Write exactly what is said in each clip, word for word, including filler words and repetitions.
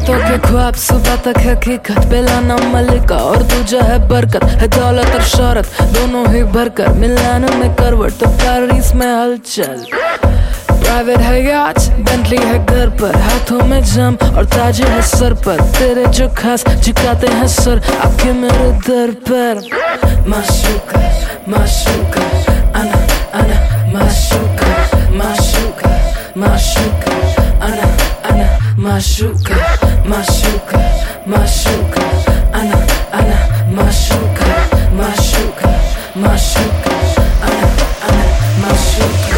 रातों के ख्वाब सुबह तक हकीकत, बेला नाम मलिका और दूजा है बरकत, है दौलत और शोहरत दोनों ही भरकर, मिलान में करवट तो पेरिस में हलचल। प्राइवेट है याच, बेंटली है घर पर, हाथों में जाम और ताज है सर पर, तेरे जो खास झुकाते हैं सर आके मेरे दर पर। माशूका माशूका अना अना माशूका माशूका माशूका अना अना माशूका माशूका माशूका अना अना माशूका माशूका माशूका अना अना माशूका।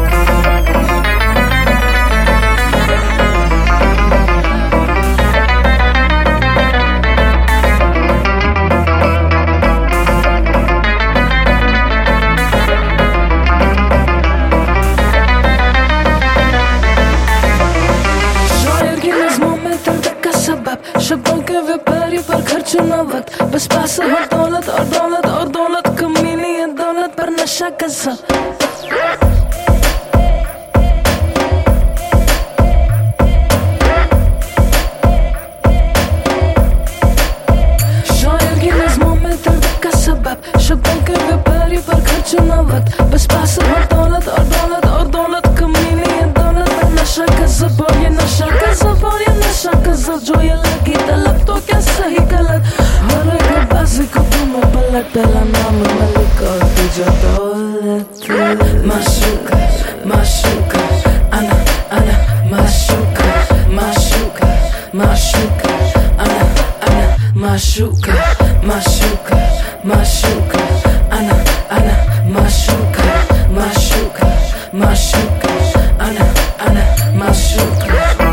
शब्दों के व्यापारी पर खर्चो न वक्त, बस पास हो दौलत और दौलत और दौलत, कमी नहीं है दौलत पर नशा का सब। शायर की नज़्मों में दर्द का सबब, शब्दों के व्यापारी पर खर्चो न वक्त, बस पास हो दौलत और दौलत और दौलत, कमी नहीं है दौलत पर नशा का सब। और ये नशा का सब और ये नशा का सब, जो ये लगी तलब तो क्या सही गलत, हर एक बाजी को दोनों पलट, पहला नाम मलिक और दूजा दौलत। माशूका माशूका अना अना माशूका माशूका माशूका अना अना माशूका माशूका माशूका अना अना माशूका माशूका माशूका अना अना माशूका।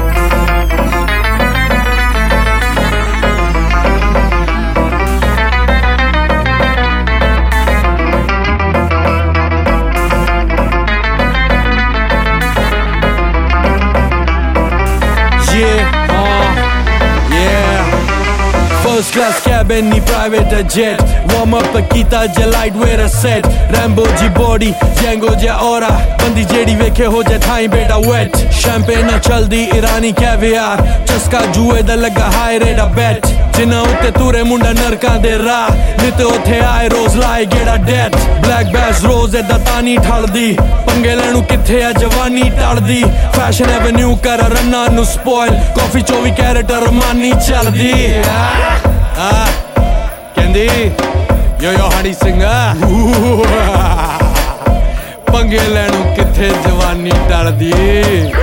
First class cabin, ni private jet. Warm up kita je lightweight set. Rambo ji body, Django ja aura. Bandi jedi vekhe ho ja thai beta wet. Champagne na chaldi Irani caviar. Chaska juए da laga high rate a bet. Jina utte ture munda narka de ra. Nite othe aaye rose lae geda debt. Black bass rose da tani thaldi. Pange lenu kithe a jawani taldi. Fashion avenue kar ranna nu spoil. Coffee चौबीस carat रमानी चलदी। Ah, Candy, yo yo Honey Singer. पंगे लैनू किथे जवानी टलदी।